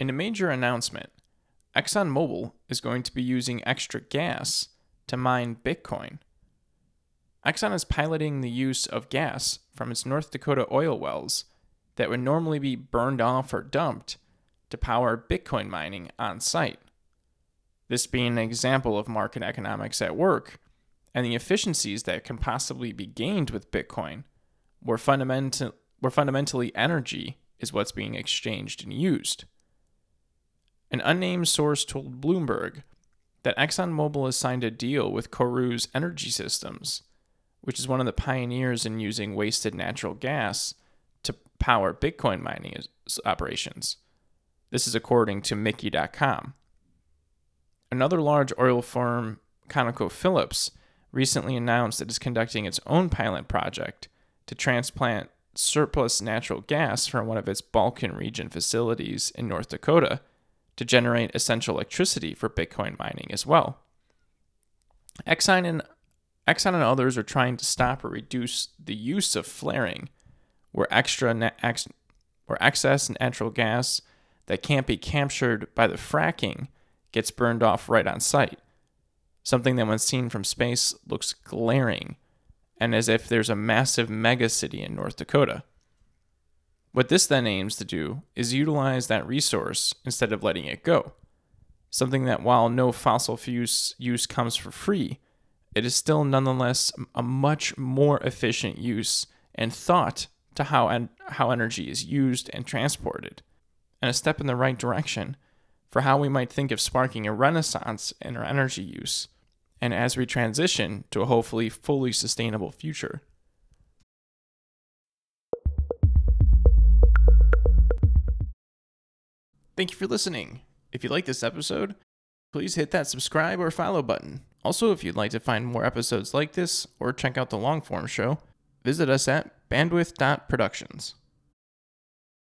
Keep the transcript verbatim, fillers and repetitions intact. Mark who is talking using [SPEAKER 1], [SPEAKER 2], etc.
[SPEAKER 1] In a major announcement, ExxonMobil is going to be using extra gas to mine Bitcoin. Exxon is piloting the use of gas from its North Dakota oil wells that would normally be burned off or dumped to power Bitcoin mining on site. This being an example of market economics at work and the efficiencies that can possibly be gained with Bitcoin, where, fundament- where fundamentally energy is what's being exchanged and used. An unnamed source told Bloomberg that ExxonMobil has signed a deal with Kourous Energy Systems, which is one of the pioneers in using wasted natural gas to power Bitcoin mining operations. This is according to Mickey dot com. Another large oil firm, ConocoPhillips, recently announced it is conducting its own pilot project to transplant surplus natural gas from one of its Balkan region facilities in North Dakota to generate essential electricity for Bitcoin mining as well. Exxon and, Exxon and others are trying to stop or reduce the use of flaring, where extra na- ex- where excess natural gas that can't be captured by the fracking gets burned off right on site, something that when seen from space looks glaring and as if there's a massive megacity in North Dakota. What this then aims to do is utilize that resource instead of letting it go, something that while no fossil fuel use comes for free, it is still nonetheless a much more efficient use and thought to how en- how energy is used and transported, and a step in the right direction for how we might think of sparking a renaissance in our energy use, and as we transition to a hopefully fully sustainable future. Thank you for listening. If you like this episode, please hit that subscribe or follow button. Also, if you'd like to find more episodes like this or check out the long form show, visit us at bandwidth dot productions.